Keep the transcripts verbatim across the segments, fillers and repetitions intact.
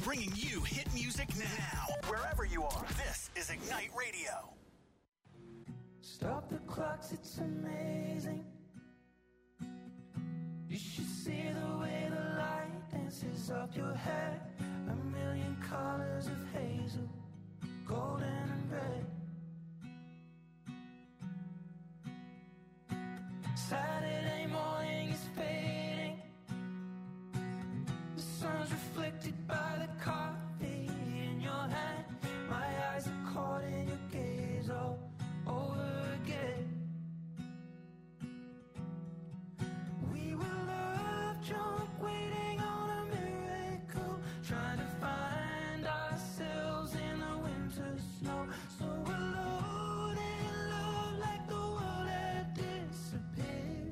bringing you hit music now. Wherever you are, this is Ignite Radio. Stop the clocks, it's amazing. You should see the way the light dances up your hair. A million colors of hazel, golden and red. Saturday morning is fading. The sun's reflected by the coffee in your hand. My eyes are caught in your gaze all over again. We were love drunk, waiting on a miracle, trying to find ourselves in the winter snow. So alone in love, like the world had disappeared.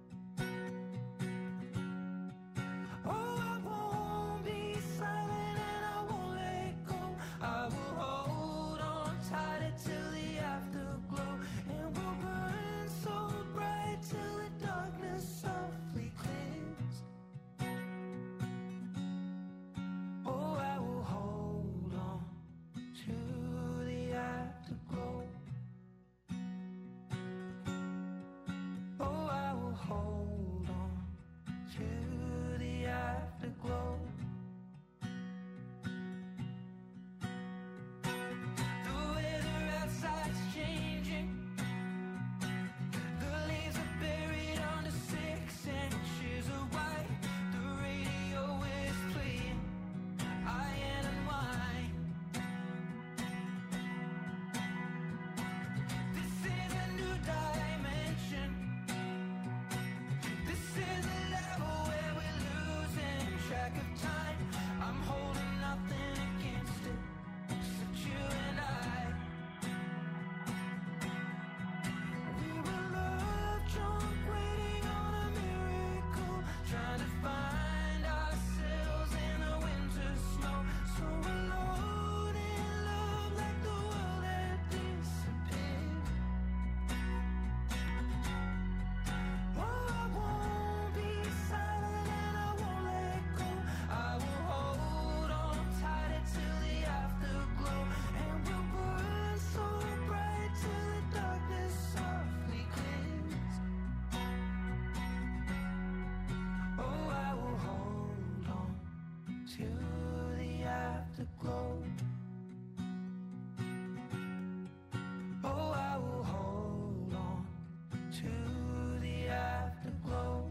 Oh, I won't be silent and I won't let go. I will hold on tighter till the afterglow, and we'll burn so bright till the darkness softly clears. Oh, I will hold on to the afterglow. Oh, I will hold on to the afterglow. The weather outside's changing. The leaves are buried under six inches of white. The radio is playing Iron and Wine. This is a new dimension. This is a level where we're losing track of time. I'm holding nothing against it, except you and I. We were love drunk, waiting on a miracle, trying to find ourselves in the winter snow. So alone in love, like the world had disappeared. Oh, I won't be silent and I won't let go. I will hold on tighter till the afterglow, and we'll burn so bright till the darkness softly clears. Oh, I will hold on to the afterglow. Oh, I will hold on to the afterglow.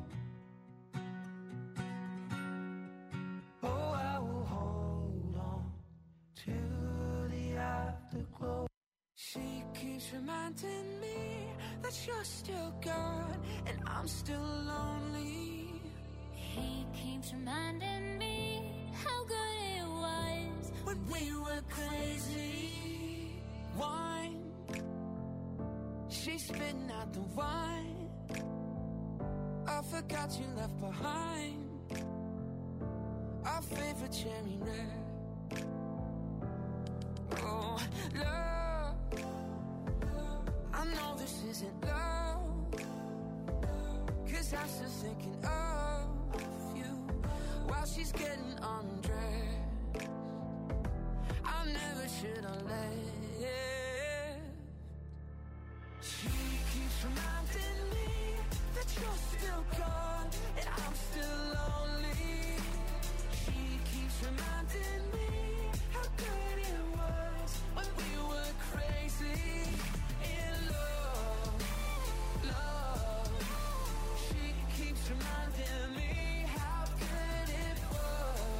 Oh, I will hold on to the afterglow. She keeps reminding me that you're still gone and I'm still lonely. He keeps reminding me how good it was When we were crazy, wine. She's spitting out the wine. I forgot you left behind our favorite cherry red. Oh, love, I know this isn't love, 'cause I'm still thinking of you while she's getting undressed. I never should have left. She keeps reminding me that you're still gone and I'm still lonely. She keeps reminding me how good it was when we were crazy in love, love. She keeps reminding me how good it was.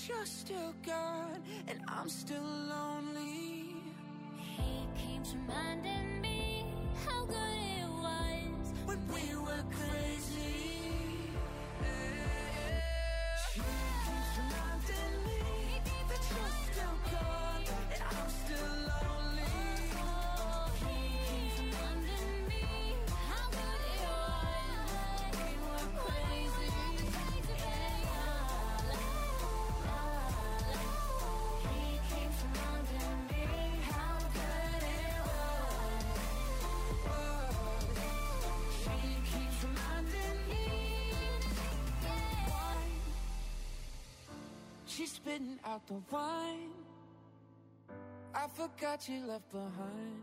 you're still gone, and I'm still lonely. He keeps reminding me how good it was when we were crazy. She keeps reminding me that you're still gone, and I'm still lonely. He keeps reminding me how good it was when we were crazy. He keeps reminding me how good it was. She keeps reminding me. She's spitting out the wine I forgot you left behind.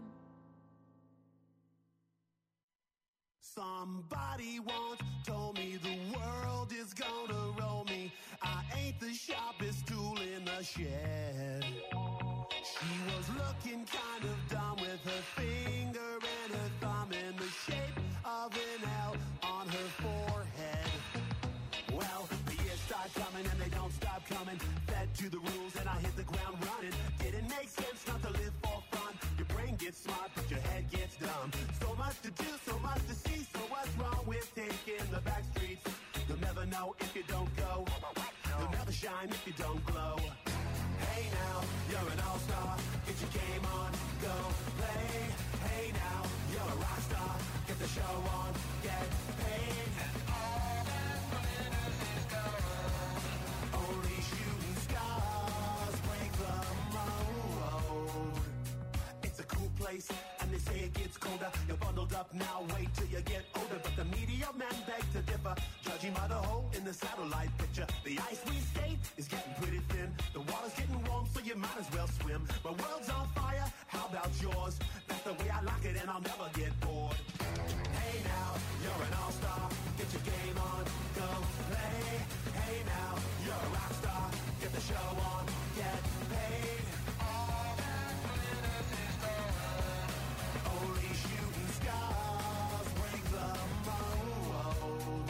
Somebody once told me the world is gonna roll me. I ain't the sharpest tool in the shed. She was looking kind of dumb with her finger and her thumb in the shape of an L on her forehead. Well, the years start coming and they don't stop coming. Fed to the rules and I hit the ground running. Didn't make sense not to live for fun. Your brain gets smart but your head gets dumb. So much to do, so much to see. So what's wrong with taking the back streets? You'll never know if you don't go. You'll never shine if you don't glow. Hey now, you're an all-star. Get your game on, go play. Hey now, you're a rock star. Get the show on, get paid. And all that glitters is gold. Only shooting stars break the mold. It's a cool place, and they say it gets colder. You're bundled up now, wait till you get older. But the media men beg to differ, judging by the hole in the satellite picture. The ice we skate is getting pretty thin. The water's getting warm, so you might as well swim. My world's on fire, how about yours? That's the way I like it, and I'll never get bored. Hey now, you're an all-star. Get your game on, go play. Hey now, you're a rock star. Get the show on, get paid. All that glitters is gold. Only shooting stars break the mold.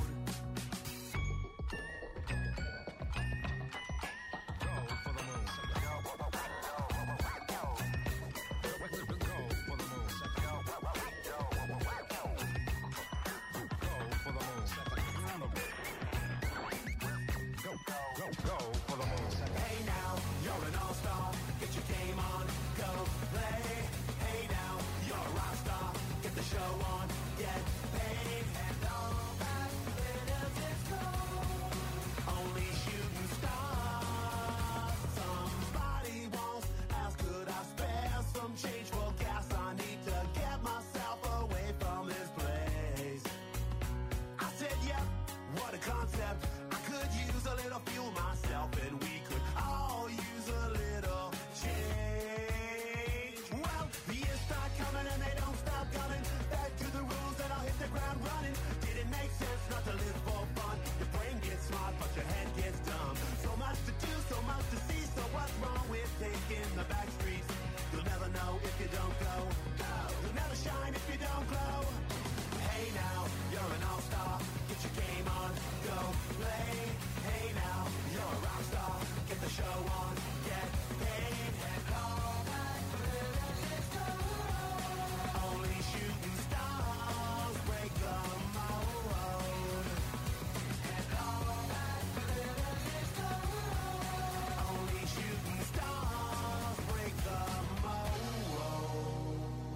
Go for the moon. Go for the moon. Go for the moon. Go, go for the moon. Hey now, you're an all-star. Get your game on, go play. Hey now, you're a rock star. Get the show on, get paid. And all that glitters is gold. Only shooting stars. Somebody once asked, could I spare some change for gas? I need to get myself away from this place. I said, yep, what a concept. I could use a little fuel myself, and we could all use a little change. Well, the years start coming and they don't stop coming. Back to the rules and I'll hit the ground running. Didn't make sense not to live for fun. Your brain gets smart but your head gets dumb. So much to do, so much to see. So what's wrong with taking the back streets? You'll never know if you don't go. Go. You'll never shine if you don't glow. Hey now, you're an all-star. Get your game on, go play. Hey now, you're a rock star. Get the show on, get paid. And all that glitters is gold. Only shooting stars break the mold. And all that glitters is gold. Only shooting stars break the mold.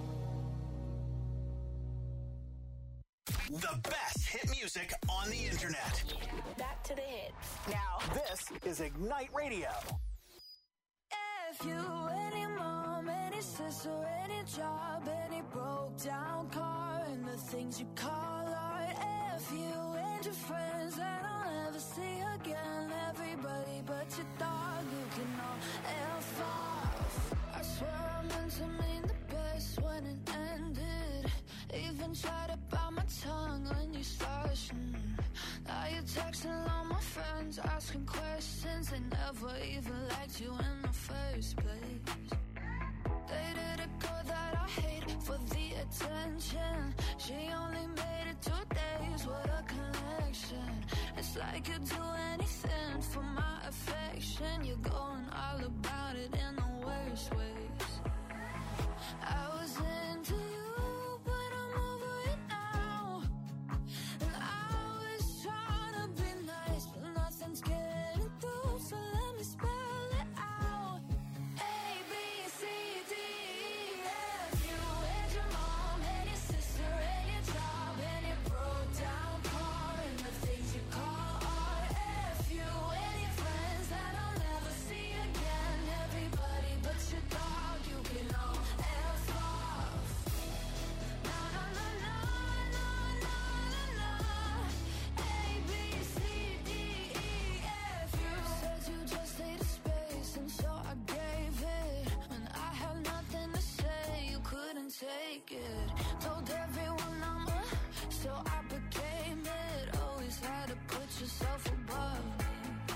The best hit music on the internet. Back to the hits. Now, this is Ignite Radio. If you, any mom, any sister, any job, any broke down car, and the things you call art. If you and your friends that I'll never see again, everybody but your dog, you can all F off. I swear I meant to mean the best when it ended. Even tried to bite my tongue when you started. Mm. Now you're texting all my friends, asking questions. They never even liked you in the first place. Dated a girl that I hate for the attention. She only made it two days, what a connection. It's like you'd do anything for my affection. you're going all about it in the worst ways. I was into you, but I'm over it now. And I was trying to be nice, but nothing's getting through, so let me spell it out. A, B, C, D, E, F. You and your mom and your sister and your job and your broke down car and the things you call art. F. You and your friends that I'll never see again. Everybody but your dog, you can all F off. Na na na na na na na na. A, B, C, D, E, F. You said you just needed space, and so I gave it. When I had nothing to say, you couldn't take it. Told everyone I'm a, so I became it. Always had to put yourself above me.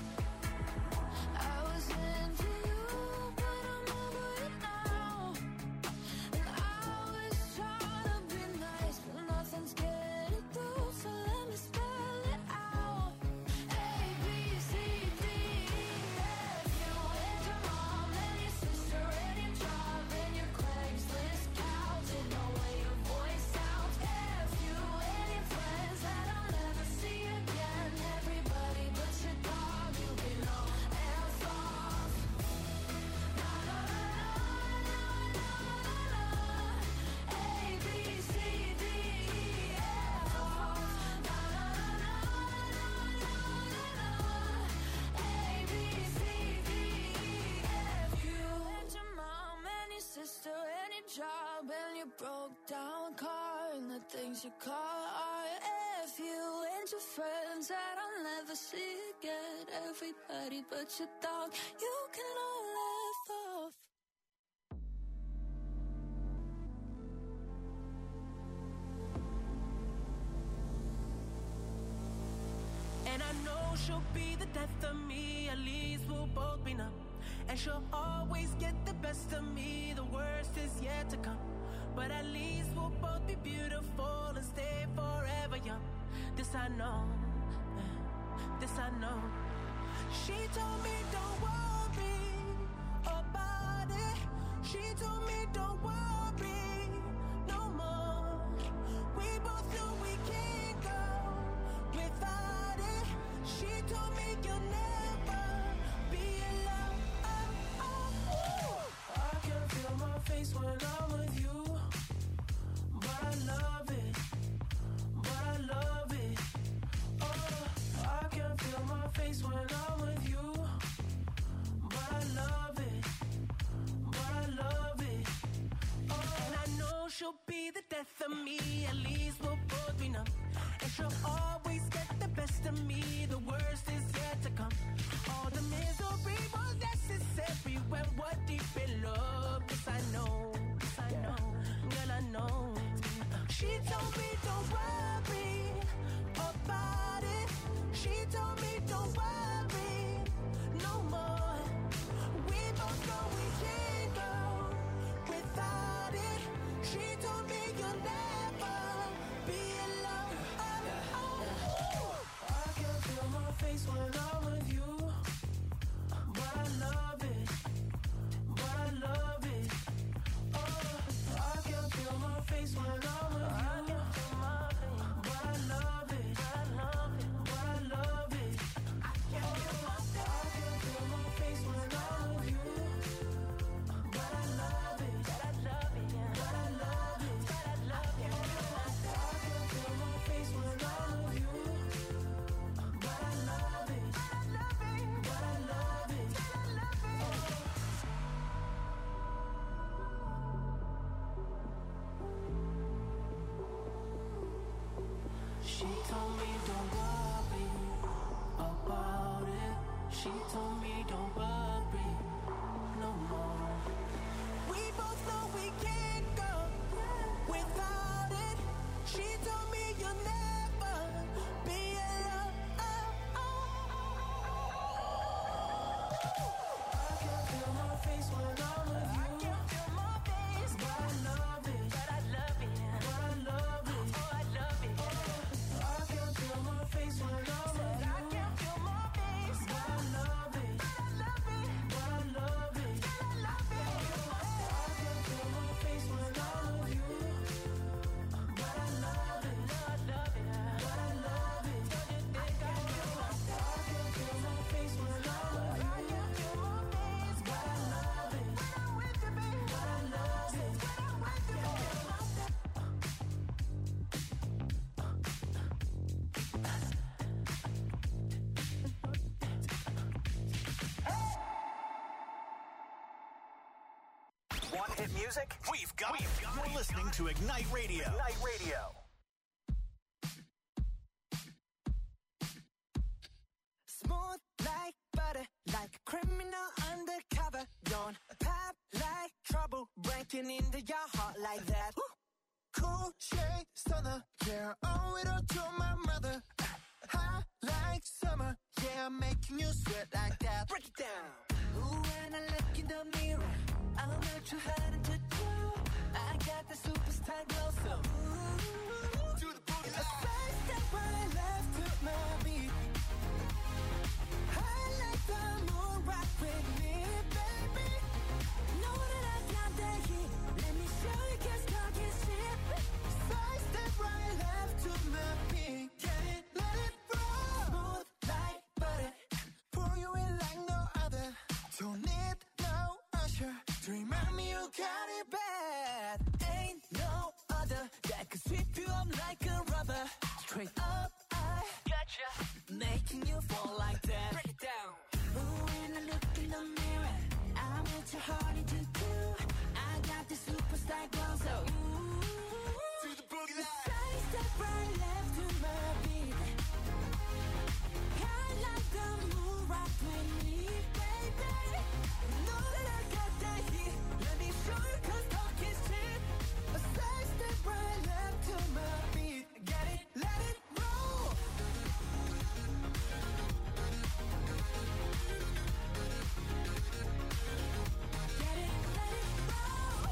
I was into you, but I'm over it now. And I was trying to be nice, but nothing's getting through, so let me spell it out. A, B, C, D, E, F. You and your mom and your sister and your job and your Craigslist couch and the way your voice sounds. F. You and your friends that I'll never see again. Everybody but your dog, you can all F off. Na na na na na na na. A, B, C, D, E, F off. Na na na na na na na. A, B, C, D, E, F. You and your mom and your sister and your job and your broke down car and the things you call art. F. You and your friends that I'll never see again. Everybody but your dog, you can all F off. And I know she'll be the death of me, at least we'll both be numb. And she'll always get the best of me, the worst is yet to come. But at least we'll both be beautiful and stay forever young. This I know, this I know. She told me don't worry about it. She told me don't worry no more. We both know we can't go without it. She told me you'll never be alone. Oh, oh, oh. I can feel my face when I'm with you, but I love it, but I love it. Oh, I can feel my face when I'm with you, but I love it, but I love it. Oh, and I know she'll be the death of me, at least we'll both be numb. And she'll always get the best of me, the worst is yet to come. All the misery was necessary when we're deep in love. Yes, I know, yes, I know, girl, I know. She told me don't worry about it. She told me don't worry no more. We both know we can't go without it. She told me you'll never be alone. Oh, oh, oh. I can feel my face when I'm with you, but I love it, but I love it. Oh, I can feel my face when I'm with you, but I love it, but I love it, but I love it. I can feel my I can feel my face when I'm with you, but I love it, but I love it, but I love it, but I love it. I can feel my face when I'm with you, but I love it, but I love it, but I love it, but I love it. She told me don't worry about it. She told me don't worry no more. We both know we can't go without it. She told me you'll never be alone. I can feel my face when I'm with you. I can feel my face, but I love it, but I love it, but I love it. Oh, I love it. Oh, I can feel my face when I'm with you. I can feel my face, but I love it, but I love it. Want hit music? We've got it. You're listening to Ignite Radio. Ignite Radio. Smooth like butter, like a criminal undercover. Don't pop like trouble, breaking into your heart like that. Cool shade stunner, yeah, owe it all to my mother. Hot like summer, yeah, I'm making you sweat like that. Break it down. Ooh, when I look in the mirror, I'm not too hard to do. I got the superstar glow, so ooh, Do the booty a side step right left to my beat. I like the moon rock with me, baby. Know that I got that heat. Let me show you, 'cause talk is cheap. side step right left to my beat. Get it, let it roll. Smooth like butter. Pour you in like no other. Don't need no usher to remind me you got it bad. Ain't no other that could sweep you up like a rubber. Straight up, I gotcha, making you fall like that. Break it down. Ooh, when I look in the mirror, I'm what your heart to do. I got the superstar glow, so ooh, Do the boogie line. side step right left to my beat. I like the moon rock with me, baby. Know that I got that heat. Let me show you, 'cause talk is cheap. A side step right left to my beat. Get it, let it roll. Get it, let it roll.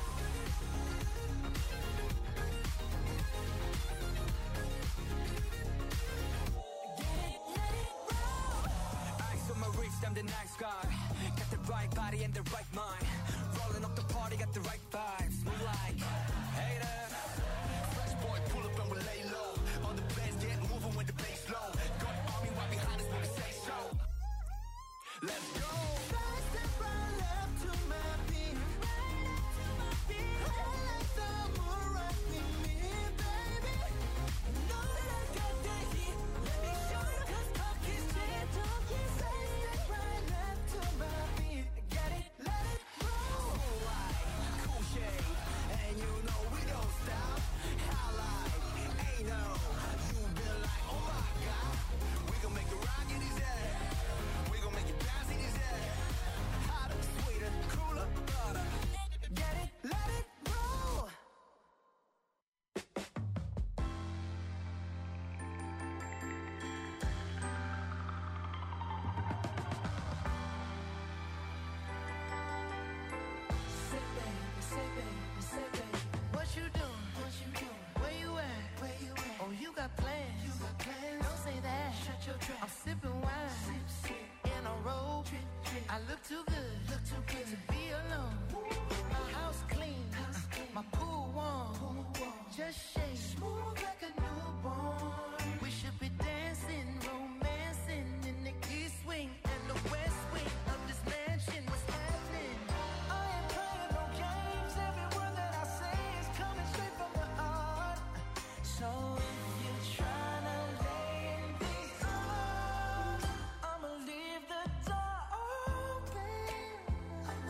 Get it, let it roll. Ice on my wrist, I'm the nice guy. Got the right body and the right mind. Rolling up the party, got the right vibes. Move like haters. Fresh boy, pull up and we lay low. All the bands get moving when the bass low. Got the army right behind us when we say so. Let's go. Side step right left to my beat. I like the moon rock with me, baby. Know that I got that heat. Let me show you, 'cause talk is cheap. Talk is Side step right left to my beat. Get it, let it roll. Like cool shade, and you know we don't stop. Highlight, ain't no. You been like, oh my god. We gon' make it rock in his head. We gon' make it bounce in his head. Hotter, sweeter, cooler, butter. Get it, let it roll. Say baby, say baby, say baby. What you doing? What you doing? Where you at? Where you at? Oh, you got plans. You got plans. Don't say that. Shut your trap. I'm sipping wine. Sip, sip. In a robe. Trip, trip. I look too good. Look too good to be alone. My house clean. House clean. My pool warm. Pool warm. Just shake. Smooth like a newborn. We should be dancing, romancing in the east wing and the west wing of this mansion. What's happening? I ain't playing no games. Every word that I say is coming straight from the heart. So if you're tryna lay in these arms, I'ma leave the door open.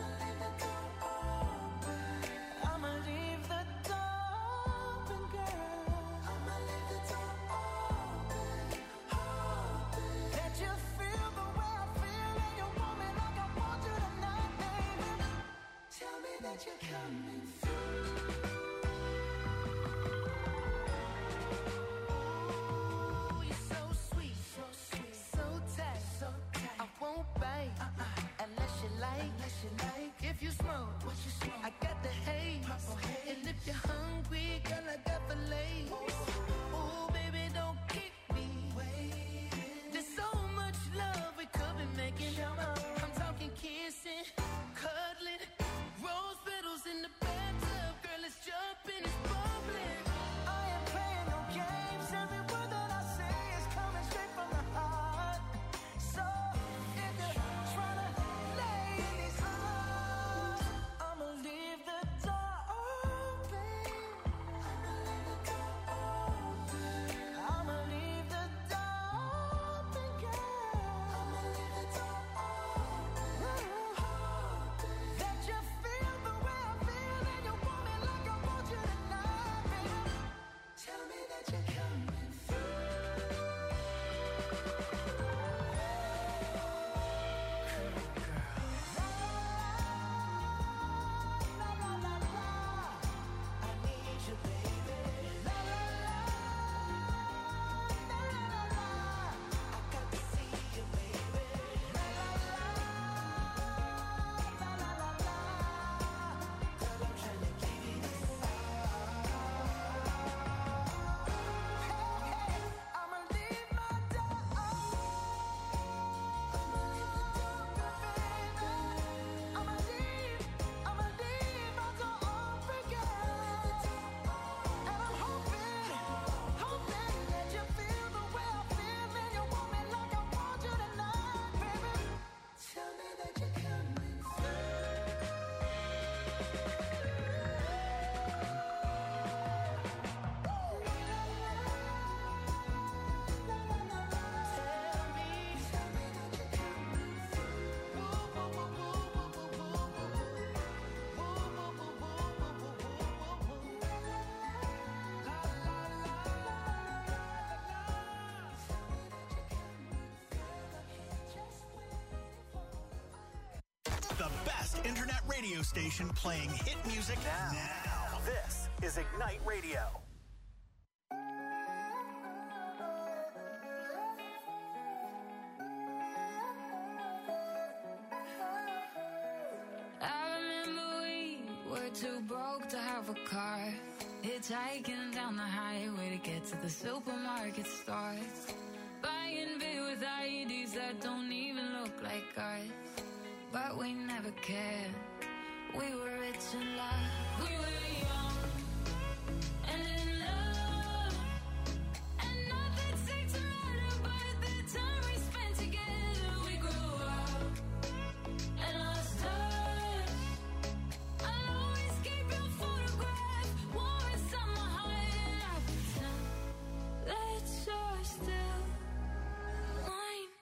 internet radio station playing hit music now. now. This is Ignite Radio. I remember we were too broke to have a car, hitchhiking down the highway to get to the supermarket store, buying beer with I E Ds that don't even look like ours. But we never cared. We were rich in love. We were young and in love, and nothing seemed to matter but the time we spent together. We grew up and lost touch. I'll always keep your photograph warm inside my heart, and I pretend that you're still mine.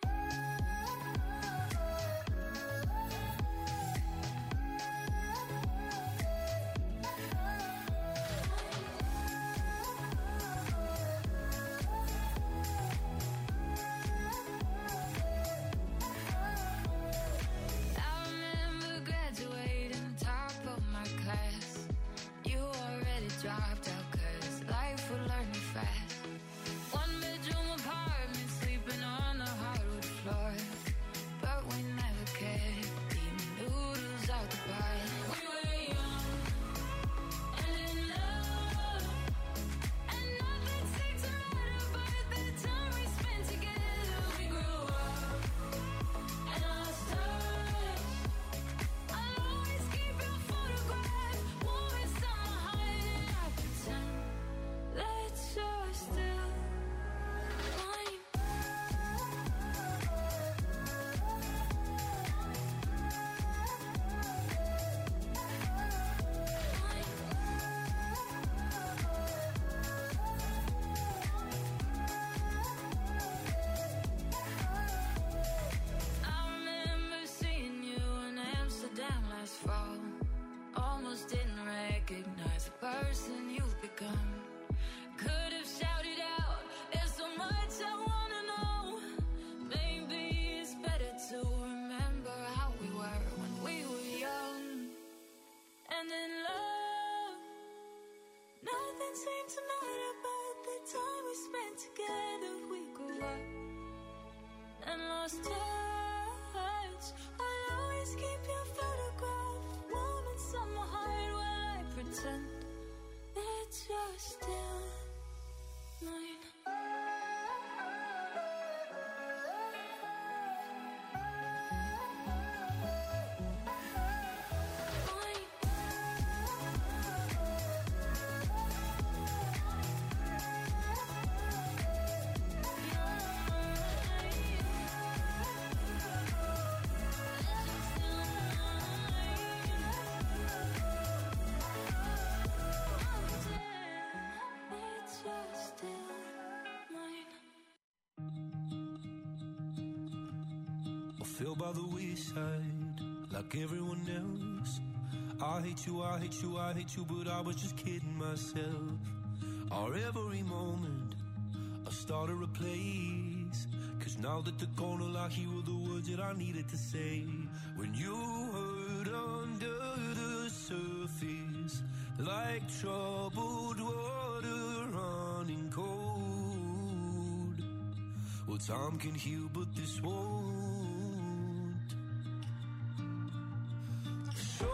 I remember graduating top of my class. You already dropped out 'cause life would learn me fast. One bedroom apartment, sleeping on the hardwood floor. But we never cared. Eating noodles out the pot. We were young and in love, and nothing seemed to matter but the time we spent together. We grew up and lost touch. I'll always keep your photograph warm inside my heart, and I pretend that you're still mine. I remember seeing you in Amsterdam last fall. Almost didn't recognize the person you've become. Could have shouted out, there's so much I wanna know. Maybe it's better to remember how we were when we were young and in love. Nothing seemed to matter but the time we spent together. We grew up and lost touch. I'll always keep your photograph warm inside my heart while I pretend that you're still mine. I fell by the wayside like everyone else. I hate you, I hate you, I hate you, but I was just kidding myself. Our every moment I started a place, 'cause now that they're gone, all I hear were the words that I needed to say. When you hurt under the surface, like troubled water running cold. Well, time can heal, but this won't. So,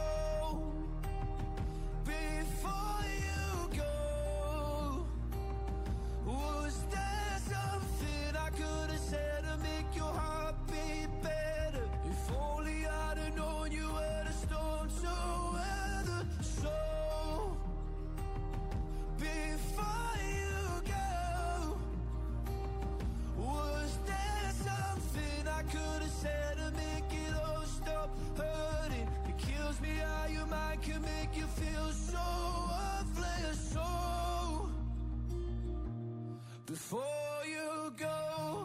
before you go, was there something I could have said to make your heart beat better? If only I'd have known you were the storm to weather. So, before you go, was there something I could have said to make it all stop hurting? It kills me how your mind can make you feel so worthless. So, before you go,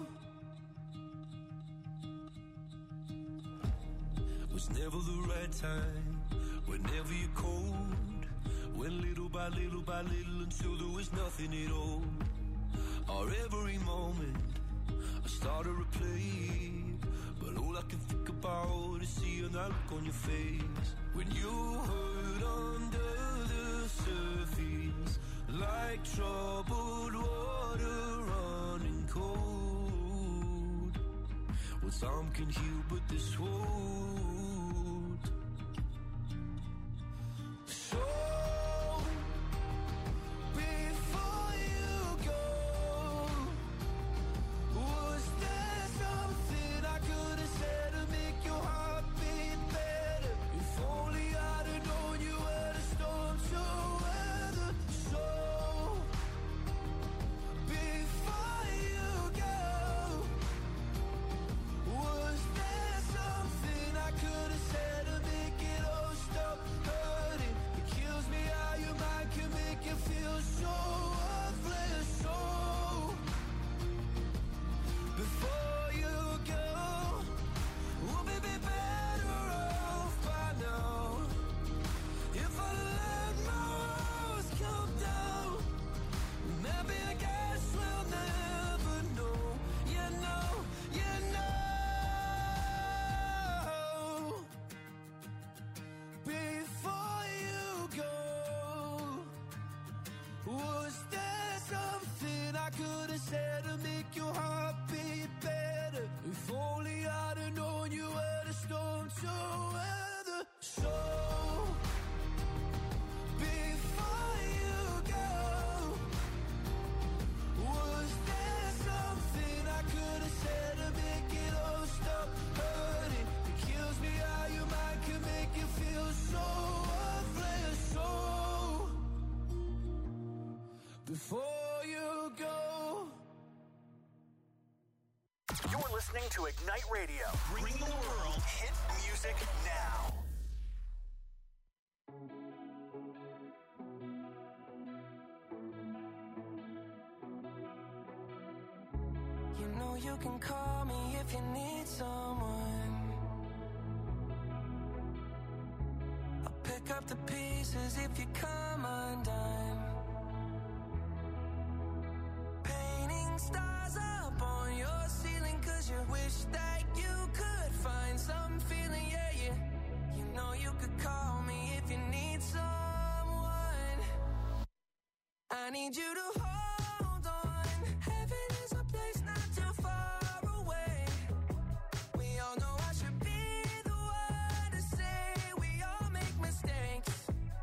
was never the right time, whenever you're cold. Went little by little by little until there was nothing at all. Our every moment I started to play, but But all I can think about is seeing that look on your face when you hurt under the surface, like troubled water running cold. Well, time can heal, but this won't. So before you go, was there something I could have said to make your heart beat better? If only I'd have known you were the storm to weather. So before you go, was there something I could have said to make it all stop hurting? It kills me how your mind can make you feel so worthless. So before you go, we'll be better off by now. If I let my walls come down, maybe I guess we'll never know. You know, you know. Before you go, was there something I could have said to make your heart beat better? If only I'd have known you were the storm to weather. So before you go, was there something I could have said to make it all stop hurting? It kills me how your mind can make you feel so worthless. So before you go. You're listening to Ignite Radio, bringing the world hit music now. You know you can call me if you need someone. I'll pick up the pieces if you come undone. Painting stars up on your ceiling 'cause you wish that you could find some feeling, yeah, yeah. You know you could call me if you need someone. I need you to hold on. Heaven is a place not too far away. We all know I should be the one to say we all make mistakes.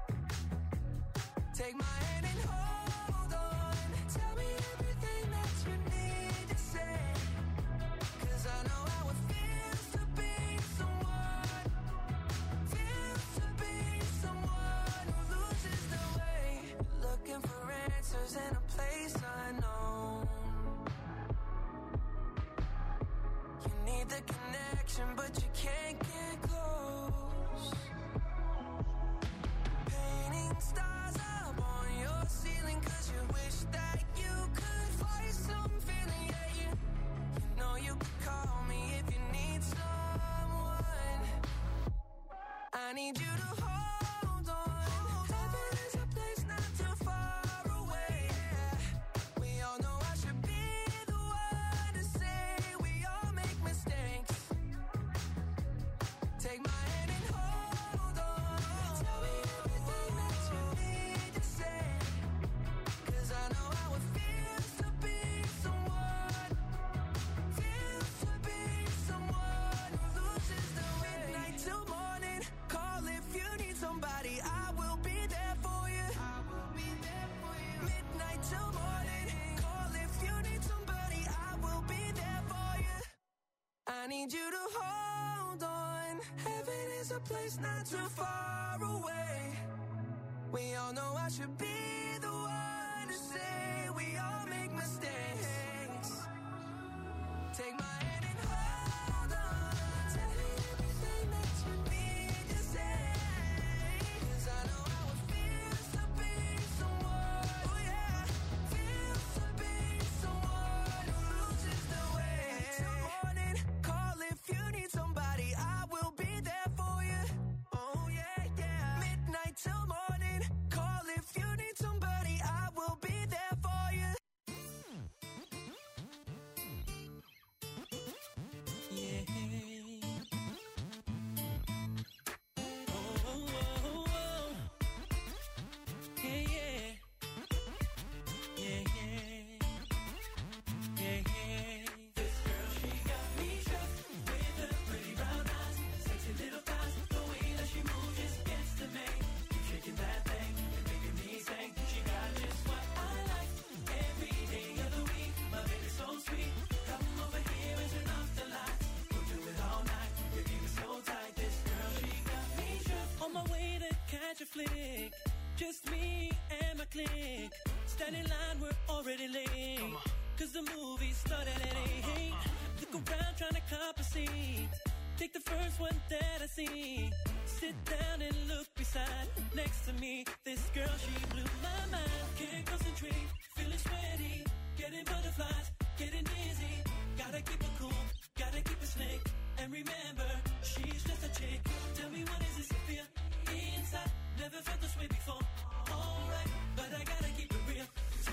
Take my hand and hold on. Tell me everything that you need to say. 'Cause I know how it feels to be someone. Feels to be someone who loses the way. Looking for answers in a place unknown. You need the connection, but you can't get close. Painting stars up on your ceiling 'cause you wish that you could find some feeling, yeah, yeah. You know you could call me if you need someone. I need you to hold on. Heaven is a place not too far away. We all know I should be the one to say we all make mistakes. Take my hand and hold on. Tell me everything that you need to say. 'Cause I know how it feels to be someone. Feels to be someone who loses the way. Midnight till morning. Call if you need somebody. I will be there for you. I will be there for you. Midnight till morning. Call if you need somebody. I will be there for you. I need you to hold on. Heaven is a place not too far away. We all know I should be the one to say we all make mistakes. Take my hand and hold on. Tell me everything that you need to say. 'Cause I know how it feels to be someone. Oh yeah. Feels to be someone who loses the way. Till morning. Call if you need somebody. I will be there for you. Oh yeah, yeah. Midnight till morning. Call if you need somebody. I will be there a flick. Just me and my clique. Stand in line, we're already late. Cause the movie started at eight. Look around trying to cop a seat. Take the first one that I see. Sit down and look beside. Next to me, this girl, she blew my mind. Can't concentrate, feeling sweaty. Getting butterflies, getting dizzy. Gotta keep it cool, gotta keep it slick. And remember, she's just a chick. Tell me what is this I feel inside? Never felt this way before. Alright, but I gotta keep it real.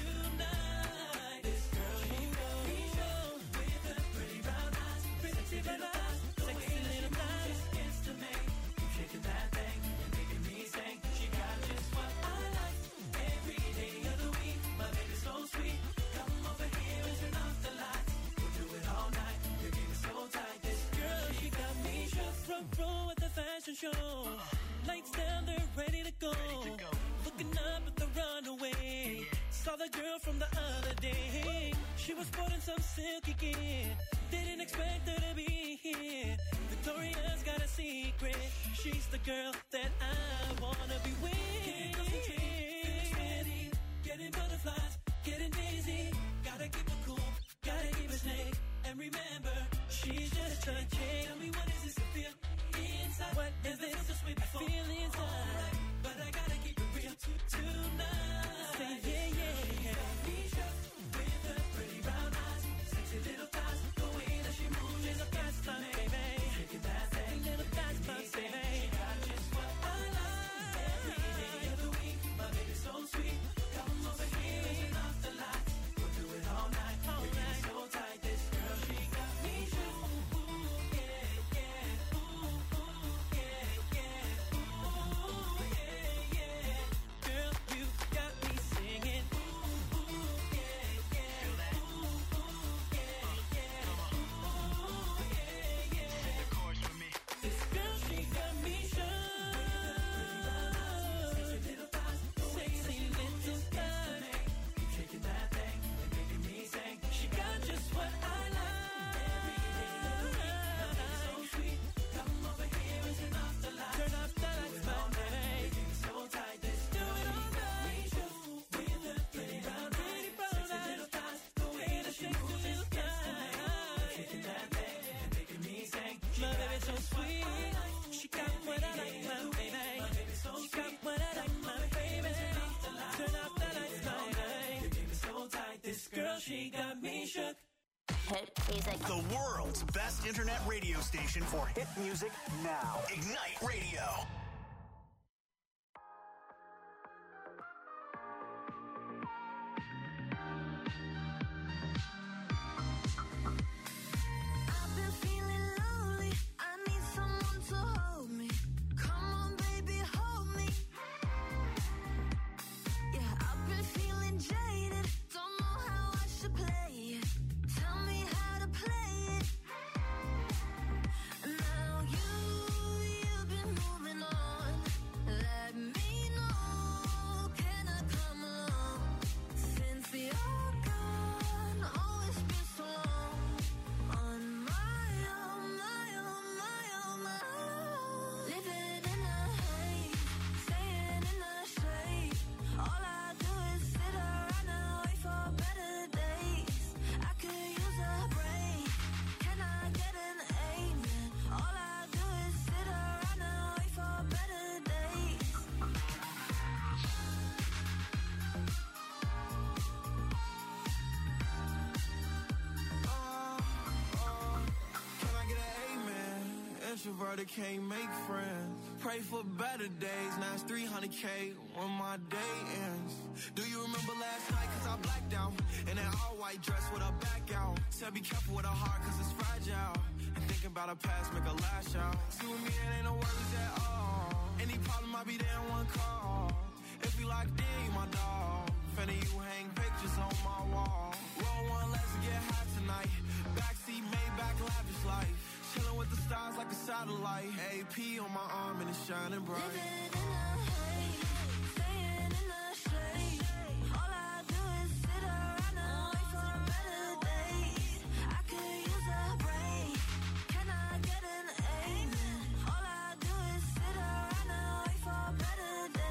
Tonight, this girl, she got me show. With her pretty brown eyes, pretty brown eyes. Sexy little thighs, gets to me. Keep shaking that thing and making me sing. She got just what I like. Every day of the week, my baby's so sweet. Come over here and turn off the lights. We'll do it all night. Your game is so tight. This girl, she got me shook. Front row at the fashion show. Lights down, they're ready to go. Looking up at the runaway. Saw the girl from the other day. She was sporting some silky gear. Didn't expect her to be here. Victoria's got a secret. She's the girl that I wanna be with. Can't concentrate, feeling steady. Getting butterflies, getting dizzy. Gotta keep it cool, gotta keep it slick. And remember, she's just a chick. Tell me what is this I feel inside? What is this I feel inside? Right, but I gotta keep it real tonight. Say yeah, yeah, yeah. Misha, with her pretty brown eyes, sexy little thighs, the way that she moves is a fast time, baby. Shaking that thing, little fast time, baby. She got just what I like. Every day of the week, my baby's so sweet. Come over here and turn off the lights. We'll do it all night. All night. So tight, this girl, she got me shook. Ooh, yeah, yeah. Ooh, ooh, yeah, yeah. Ooh, yeah, yeah. Girl, you got me singing. Ooh, ooh, yeah, yeah. Ooh, ooh, yeah, yeah. Ooh, yeah, yeah. Sing the chorus with me. This girl, she got me shook. Sexy little thighs, sexy little thighs. Keep shaking that thing and making me sing. She got just what I like. Every day of the week, my baby's so sweet. Come over here and turn off the lights. Turn off the lights, my baby. Your game is so tight. This girl, she got me shook. With her pretty brown eyes, sexy little thighs, the way that she moves is destiny. Shaking that thing and making me sing. My baby's so sweet. She got what I like, my baby. She got what I like, my baby. Turn off the lights, my baby. Your game is so tight. This girl, she got me shook. Hit music. The world's best internet radio station for hit music now. Ignite Radio. I've been feeling lonely. I need someone to hold me. Come on, baby, hold me. Yeah, I've been feeling jaded. Don't know how I should play it. Tell me how to play it. Now you, you've been moving on. Let me know. Can I come along? Since you're gone, oh, it's been so long. On my own, my own, my own, my own. Living in the haze, staying in the shade. All I do is sit around and wait for better days. I could use a break. Can I get an amen? All I do is sit around and wait for better days. Can I get an amen? Introverted can't make friends. Pray for better days. Now it's three hundred K when my day ends. Do you remember last night? Cause I blacked out. In that all white dress with her back out. Said be careful with her heart cause it's fragile. And thinking about her past make her lash out. See with me it ain't no worries at all. Any problem I be there in one call. If you locked in, you my dog. Finna you hang pictures on my wall. Roll one, let's get high tonight. Backseat, Maybach, lavish life. Chilling with the stars like a satellite. A P on my arm and it's shining bright. Living in the haze, staying in the shade. All I do is sit around and wait for better days. I could use a break. Can I get an amen? All I do is sit around and wait for better days.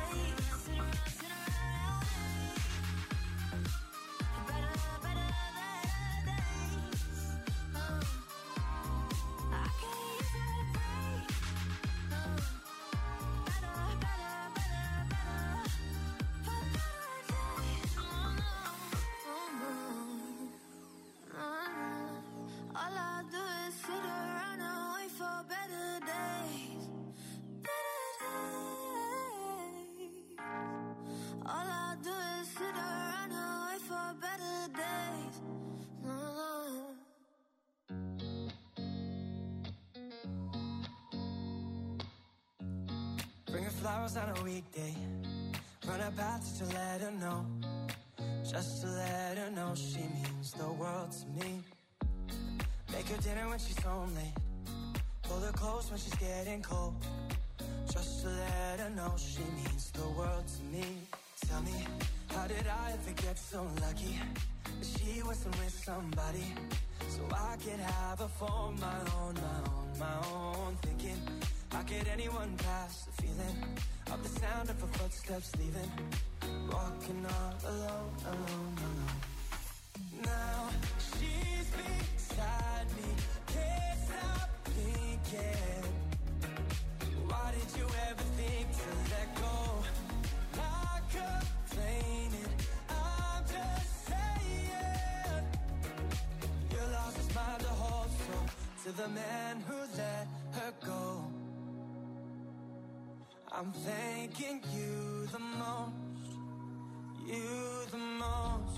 flowers on a weekday. Run a path to let her know. Just to let her know she means the world to me. Make her dinner when she's home late. Pull her close when she's getting cold. Just to let her know she means the world to me. Tell me, how did I ever get so lucky that she wasn't with somebody so I could have her for my own, my own, my own. Thinking, how could anyone pass the feeling of the sound of her footsteps leaving? Walking all alone, alone, alone. Now she's beside me, can't stop thinking. Why did you ever think to let go? Not complaining, I'm just saying. Your loss is mine to hold, so to the man who let her go, I'm thanking you the most, you the most.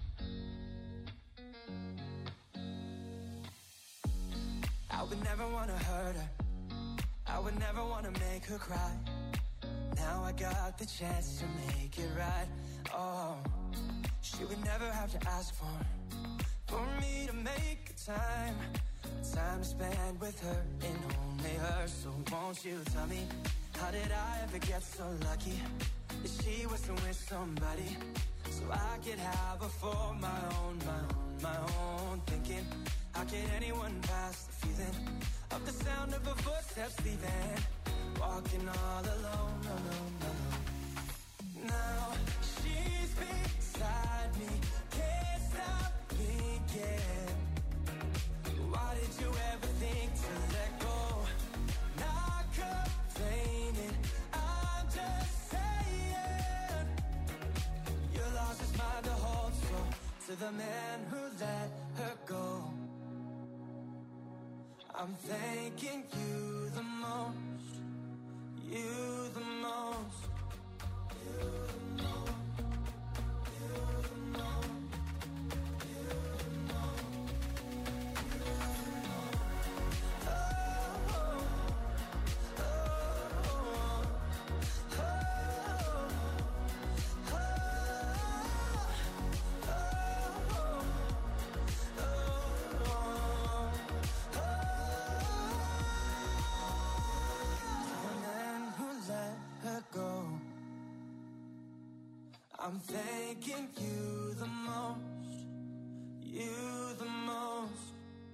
I would never want to hurt her, I would never want to make her cry. Now I got the chance to make it right. Oh, she would never have to ask for For me to make time, time to spend with her and only her. So won't you tell me, how did I ever get so lucky that she wasn't with somebody so I could have her for my own, my own, my own. Thinking, how could anyone pass the feeling of the sound of her footsteps leaving? Walking all alone, alone, alone. Now she's beside me, can't stop thinking. Why did you ever think to let go? Not complaining, I'm just saying. Your loss is mine to hold, so to the man who let her go, I'm thanking you the most, you the most, you the most, you the most, you the most, you the most. Oh, oh, oh, oh, oh, oh, I'm thanking you the most, you the most.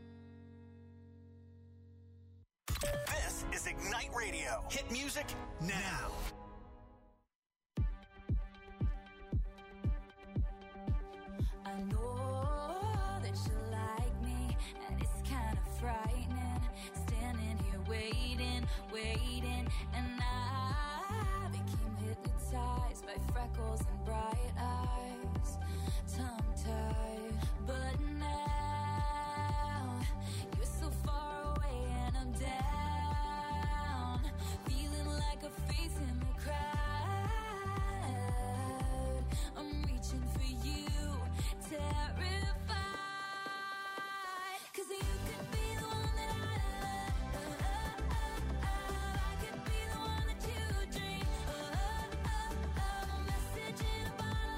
This is Ignite Radio. Hit music now. I know that you like me, and it's kind of frightening. Standing here waiting, waiting, and I became hypnotized by freckles and bright eyes, tongue-tied. But now you're so far away and I'm down, feeling like a face in the crowd. I'm reaching for you, terrified, 'cause you could be the one that I love. I could be the one that you dream of. A message in a bottle.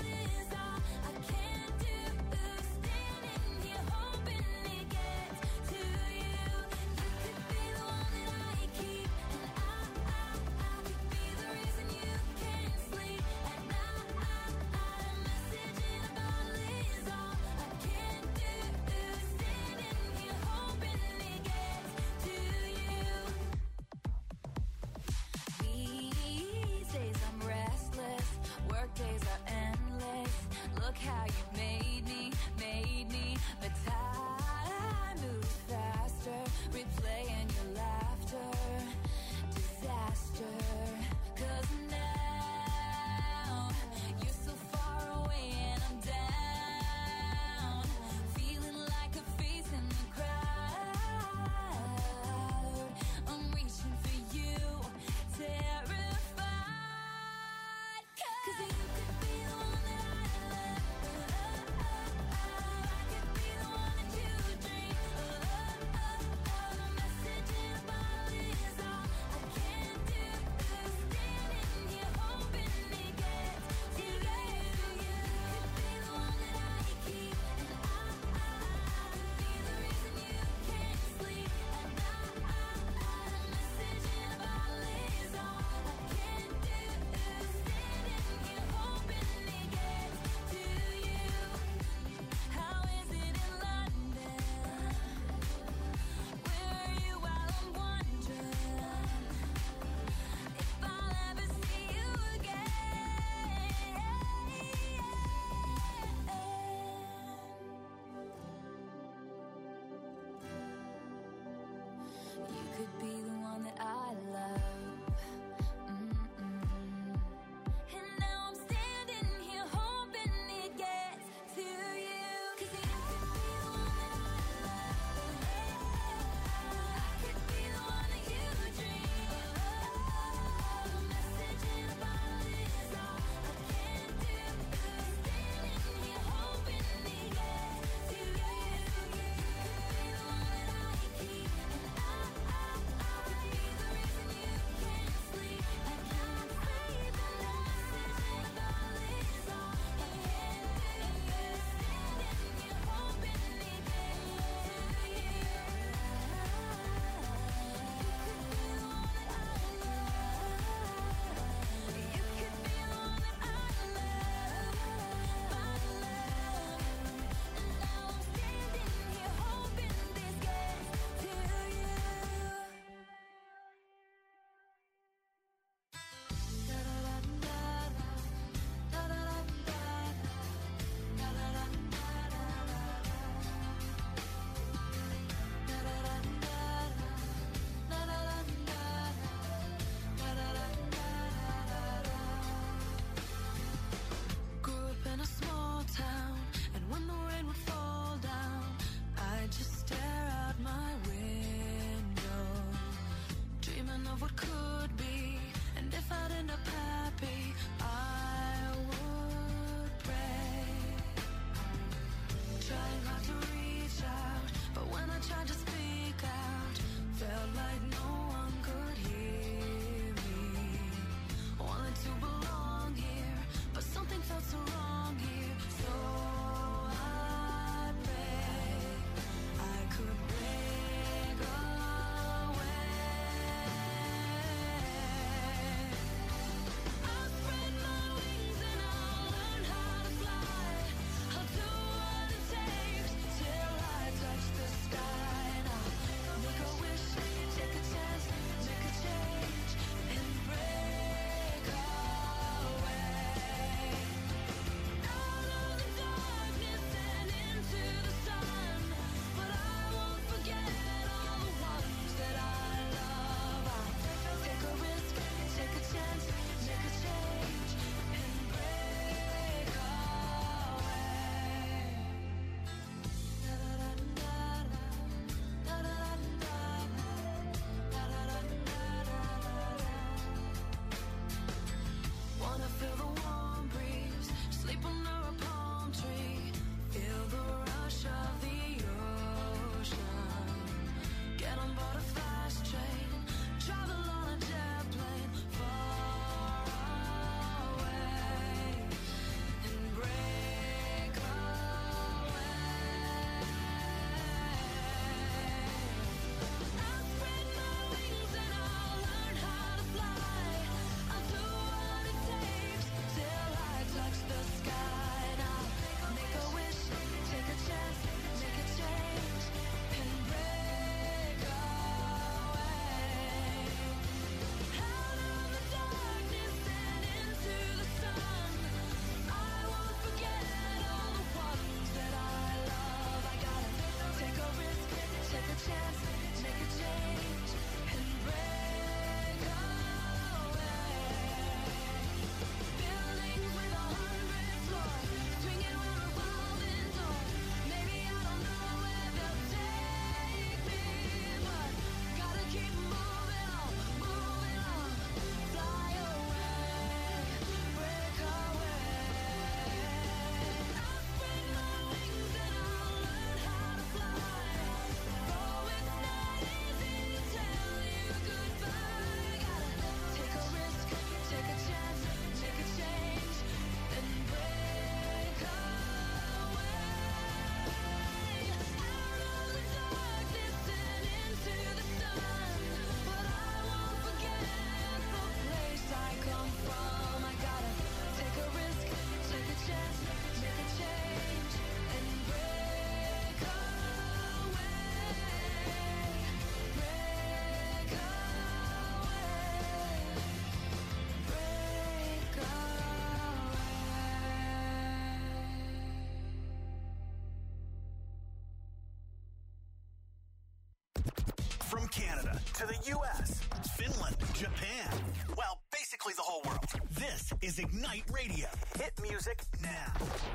This is Ignite Radio. Hit music now.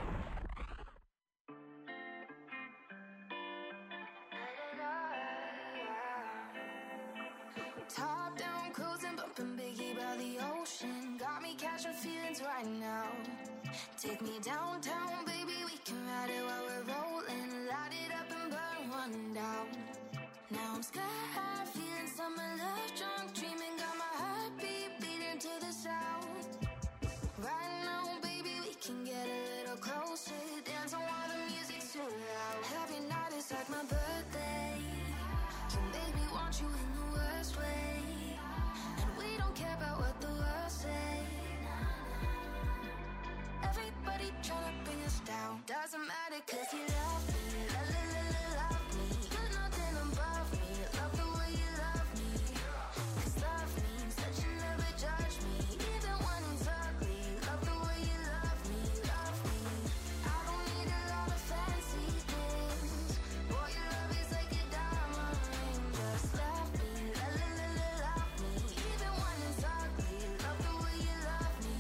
Top down, cruising, bumping Biggie by the ocean. Got me catching feelings right now. Take me downtown, baby, we can ride it while we're rolling. Light it up and burn one down. Now I'm sky high, feeling summer love, drunk, dreaming, got my heartbeat beating to the sound. Right now, baby, we can get a little closer. Dance on while the music's too loud. Every night is like my birthday. You make me want you in the worst way. And we don't care about what the world say. Everybody tryna bring us down. Doesn't matter cause you love me. La la la la love me. You're nothing above me. Love the way you love me. Cause love means that you never judge me. Even when it's ugly. Love the way you love me. Love me. I don't need a lot of fancy things. Boy, your love is like a diamond ring. Just love me. La la la la love me. Even when it's ugly. Love the way you love me.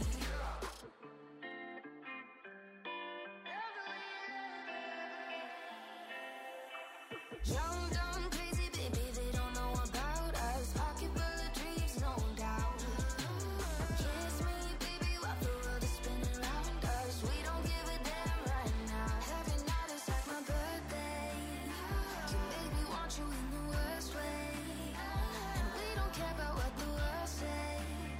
Young, dumb, crazy, baby, they don't know about us. Pocket full of dreams, no doubt. Kiss me, baby, while the world is spinning around us. We don't give a damn right now. Every night is like my birthday. You make me want you in the worst way. And we don't care about what the world say.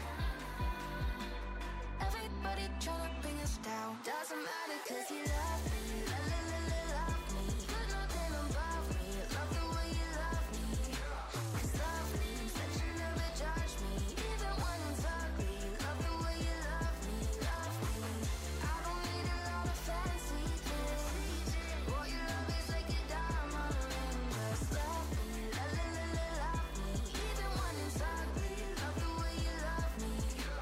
Everybody tryna bring us down. Doesn't matter cause you love me. La la la la love me. You're nothing above me. Love the way you love me. Cause love means that you never judge me. Even when it's ugly. Love the way you love me. Love me. I don't need a lot of fancy things. Boy, your love is like a diamond ring. Just love me. La la la la love me. Even when it's ugly. Love the way you love me.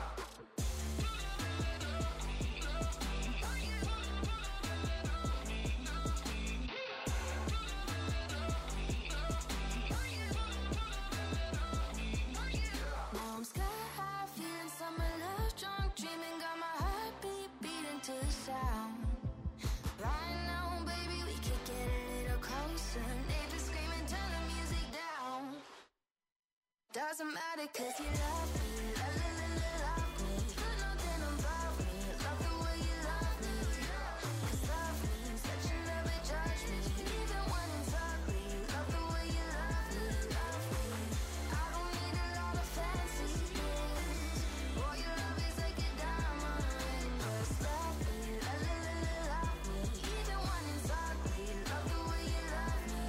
Now I'm sky high, feeling summer love, drunk, dreaming, got my heartbeat beating to the sound. Right now, baby, we could get a little closer. Neighbors screaming, turn the music down. Doesn't matter cause you love me. La la la la love me. You're nothing above me. Love the way you love me. Cause love means that you never judge me. Even when it's ugly. Love the way you love me. Love me. I don't need a lot of fancy things. Boy, your love is like a diamond ring. Just love me. La la la la love me. Even when it's ugly. Love the way you love me.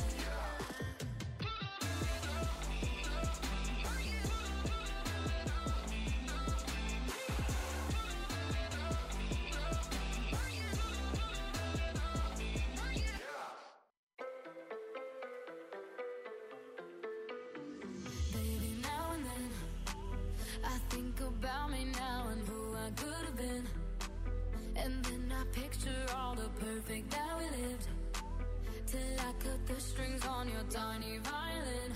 Baby, now and then I think about me now and who I could have been. And then I picture all the perfect that we lived. Till I cut the strings on your tiny violin.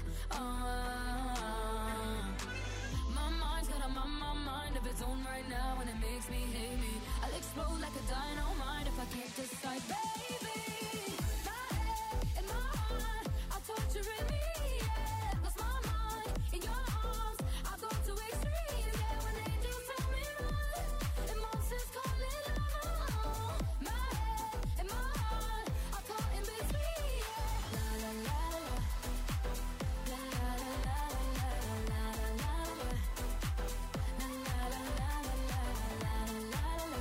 Ah, my mind's got a my, my mind of its own right now, and it makes me hate me. I'll explode like a dynamite if I can't decide, baby. My head and my heart are torturing me. Yeah, lost my mind in your arms. I go to extremes. Yeah, when angels tell me run, emotions calling love. My head and my heart are caught in between. Yeah, la la la la, la la la la la la la la, la la la la la la la la la.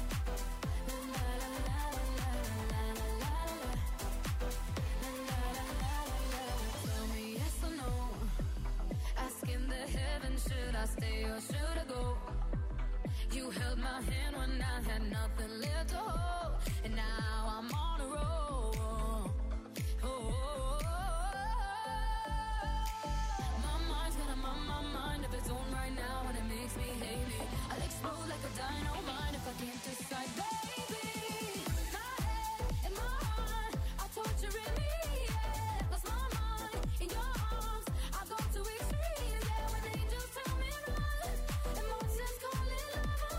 Tell me yes or no. Asking the heavens, should I stay or should I go? You held my hand when I had nothing left to hold, and now I'm on a roll. Oh, oh, oh, oh. My mind's got a my, my mind of its own right now, and it makes me hate me. I'll explode like a dynamite if I can't decide, baby. My head and my heart are torturing me. Yeah, lost my mind in your arms. I go to extremes. Yeah, when angels tell me run, emotions calling love.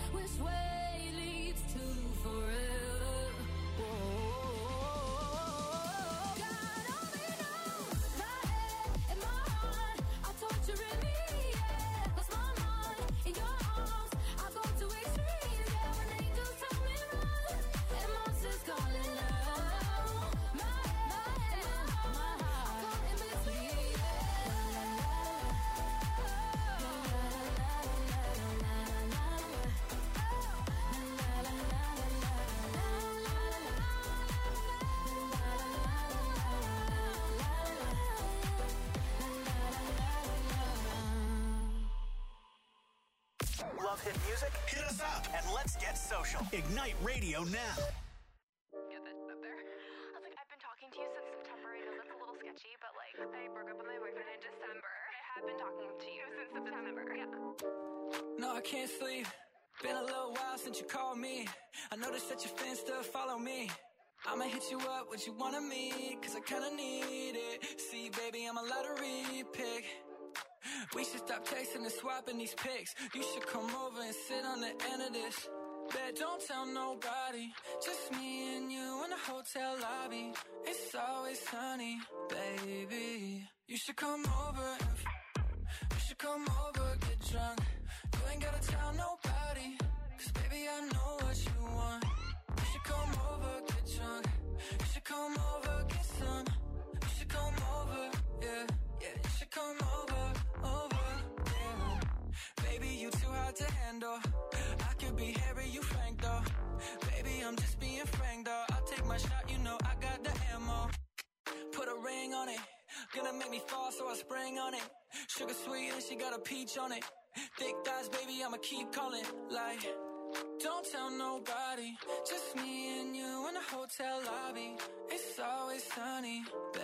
which way leads to forever. Whoa. God only knows my head and my heart are torturing me. Yeah, lost my mind in your arms. I go to extremes. Yeah, when angels tell me run and monsters calling out. My head, my heart, I'm caught in between. Love hit music? Hit us up and let's get social. Ignite Radio now. Get that up there. I was like, I've been talking to you since September. I know that's a little sketchy, but like, I broke up with my boyfriend in December. I have been talking to you since September. Yeah. No, I can't sleep. Been a little while since you called me. I noticed that your fans still follow me. I'ma hit you up, what you wanna meet, cause I kinda need it. See, baby, I'm a lottery pick. We should stop texting and swapping these pics. You should come over and sit on the end of this. Bet don't tell nobody, just me and you in the hotel lobby. It's always sunny, baby. You should come over and f- you should come over, get drunk. You ain't gotta tell nobody, cause baby I know what you want. You should come over, get drunk. You should come over, get some. You should come over, yeah, yeah. You should come over, over, yeah. Baby, you too hard to handle. I could be Harry, you Frank though. Baby, I'm just being frank though. I'll take my shot, you know I got the ammo. Put a ring on it, gonna make me fall, so I spring on it. Sugar sweet and she got a peach on it. Thick thighs, baby, I'ma keep calling. Like, don't tell nobody, just me and you in the hotel lobby. It's always sunny,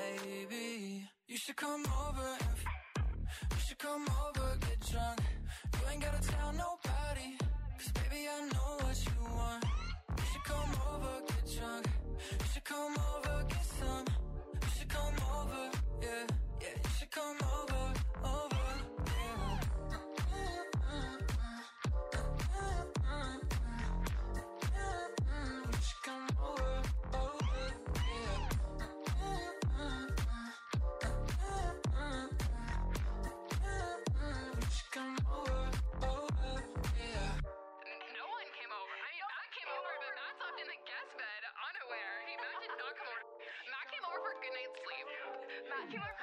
baby. You should come over and f- you should come over, get drunk. You ain't gotta tell nobody, cause baby I know what you want. You should come over, get drunk. You should come over, get some. You should come over, yeah, yeah. You should come over, over, yeah. You should come over, over, yeah. You should come over, over, yeah. No one came over. I mean, Matt came over, but Matt slept in the guest bed, unaware. He, Matt did not come over. Matt came over for a good night's sleep. Matt came over for